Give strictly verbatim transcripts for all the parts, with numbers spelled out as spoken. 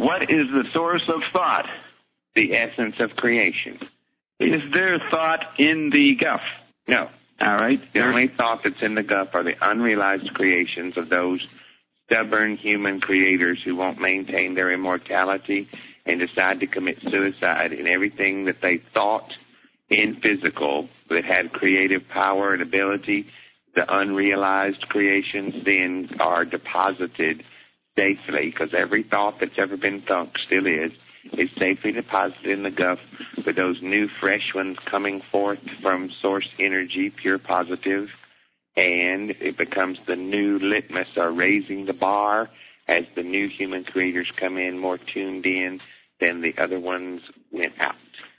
What is the source of thought? The essence of creation. Is there thought in the guff? No. All right. The only thought that's in the guff are the unrealized creations of those stubborn human creators who won't maintain their immortality and decide to commit suicide. And everything that they thought in physical that had creative power and ability, the unrealized creations then are deposited safely, because every thought that's ever been thunk still is, is safely deposited in the guff with those new fresh ones coming forth from source energy, pure positive, and it becomes the new litmus or raising the bar as the new human creators come in more tuned in than the other ones went out.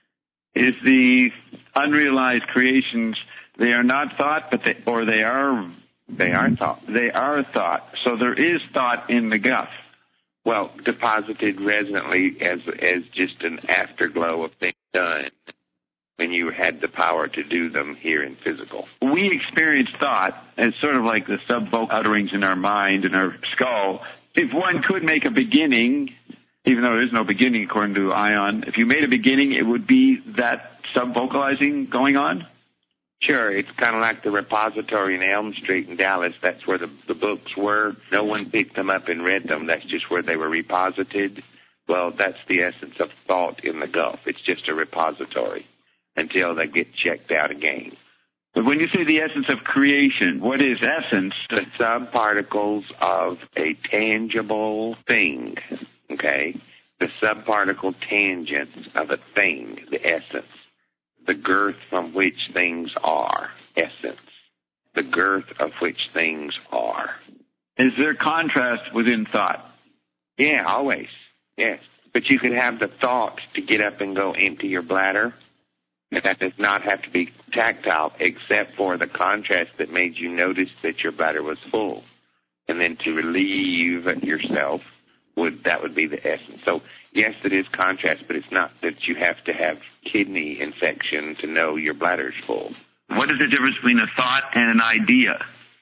Is the unrealized creations, they are not thought, but they, or they are... They are thought. They are thought. So there is thought in the guff. Well, deposited resonantly as as just an afterglow of things done when you had the power to do them here in physical. We experience thought as sort of like the sub-vocal utterings in our mind and our skull. If one could make a beginning, even though there is no beginning according to Ion, if you made a beginning, it would be that sub-vocalizing going on? Sure, it's kind of like the repository in Elm Street in Dallas. That's where the, the books were. No one picked them up and read them. That's just where they were reposited. Well, that's the essence of thought in the Gulf. It's just a repository until they get checked out again. But when you say the essence of creation, what is essence? The subparticles of a tangible thing, okay? The subparticle tangents of a thing, the essence. The girth from which things are, essence. The girth of which things are. Is there contrast within thought? Yeah, always. Yes. But you could have the thought to get up and go empty your bladder. And that does not have to be tactile, except for the contrast that made you notice that your bladder was full. And then to relieve yourself, would that would be the essence. So, yes, it is contrast, but it's not that you have to have kidney infection to know your bladder's full. What is the difference between a thought and an idea?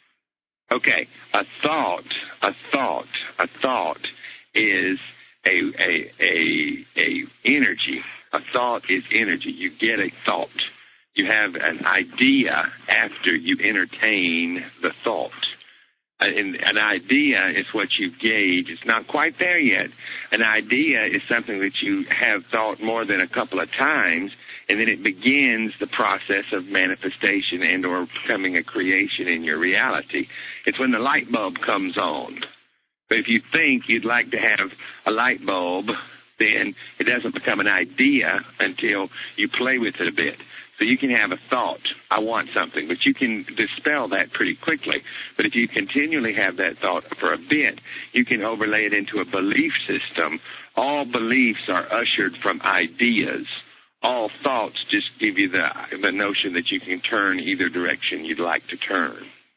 Okay, a thought, a thought, a thought is a a a a energy. A thought is energy. You get a thought. You have an idea after you entertain the thought. An, an idea is what you gauge. It's not quite there yet. An idea is something that you have thought more than a couple of times, and then it begins the process of manifestation and or becoming a creation in your reality. It's when the light bulb comes on. But if you think you'd like to have a light bulb, then it doesn't become an idea until you play with it a bit. So you can have a thought, I want something, but you can dispel that pretty quickly. But if you continually have that thought for a bit, you can overlay it into a belief system. All beliefs are ushered from ideas. All thoughts just give you the, the notion that you can turn either direction you'd like to turn.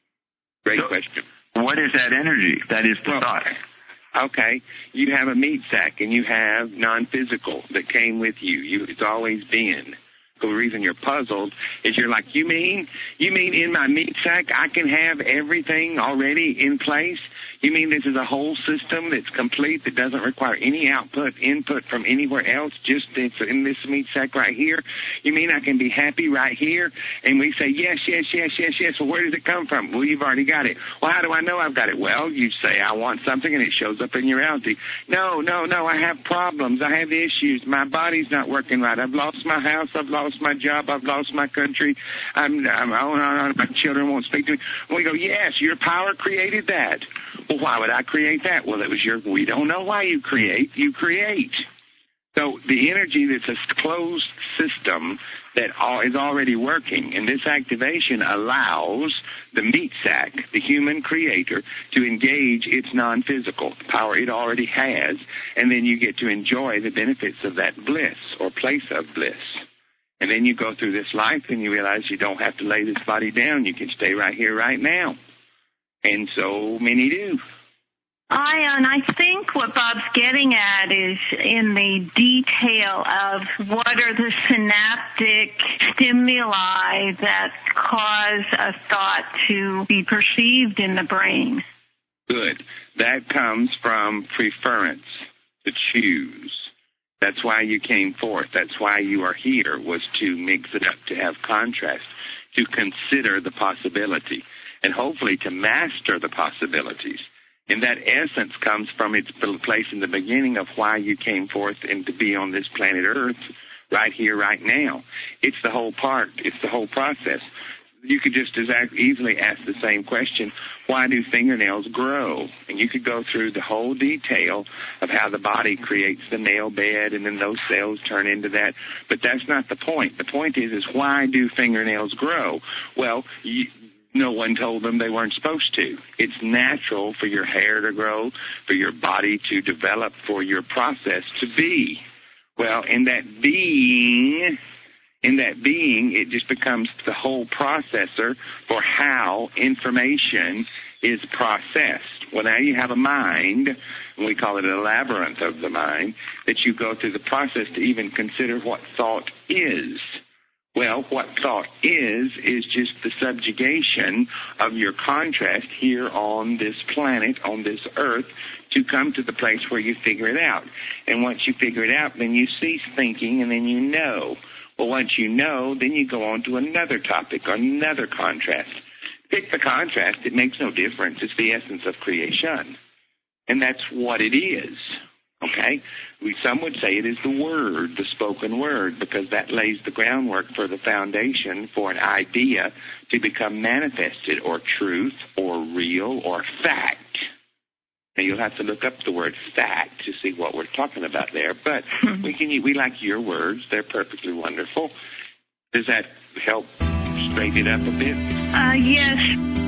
Great so, question. What is that energy? That is the well, thought. Okay, you have a meat sack and you have non-physical that came with you. you it's always been. The reason you're puzzled is you're like, you mean, you mean in my meat sack I can have everything already in place? You mean this is a whole system that's complete that doesn't require any output, input from anywhere else, just it's in this meat sack right here? You mean I can be happy right here? And we say, yes, yes, yes, yes, yes. Well, where does it come from? Well, you've already got it. Well, how do I know I've got it? Well, you say, I want something, and it shows up in your reality. No, no, no, I have problems. I have issues. My body's not working right. I've lost my house. I've lost my job. I've lost my country. I'm, I'm on, on, on. My children won't speak to me. And we go, yes, your power created that. Well, why would I create that? Well, it was your, we don't know why you create. You create. So the energy that's a closed system that is already working, and this activation allows the meat sack, the human creator, to engage its non-physical power it already has, and then you get to enjoy the benefits of that bliss or place of bliss. And then you go through this life and you realize you don't have to lay this body down. You can stay right here, right now. And so many do. Ion, I think what Bob's getting at is in the detail of what are the synaptic stimuli that cause a thought to be perceived in the brain. Good. That comes from preference. to choose. That's why you came forth. That's why you are here, was to mix it up, to have contrast, to consider the possibility, and hopefully to master the possibilities. And that essence comes from its place in the beginning of why you came forth and to be on this planet Earth right here, right now. It's the whole part. It's the whole process. You could just as easily ask the same question, why do fingernails grow? And you could go through the whole detail of how the body creates the nail bed and then those cells turn into that. But that's not the point. The point is, is why do fingernails grow? Well, you, no one told them they weren't supposed to. It's natural for your hair to grow, for your body to develop, for your process to be. Well, in that being... In that being, it just becomes the whole processor for how information is processed. Well, now you have a mind, and we call it a labyrinth of the mind, that you go through the process to even consider what thought is. Well, what thought is, is just the subjugation of your contrast here on this planet, on this earth, to come to the place where you figure it out. And once you figure it out, then you cease thinking, and then you know. Well, once you know, then you go on to another topic, another contrast. Pick the contrast. It makes no difference. It's the essence of creation. And that's what it is. Okay? We, some would say it is the word, the spoken word, because that lays the groundwork for the foundation for an idea to become manifested, or truth, or real, or fact. Now, you'll have to look up the word fact to see what we're talking about there. But we can we like your words. They're perfectly wonderful. Does that help straighten it up a bit? Uh, yes.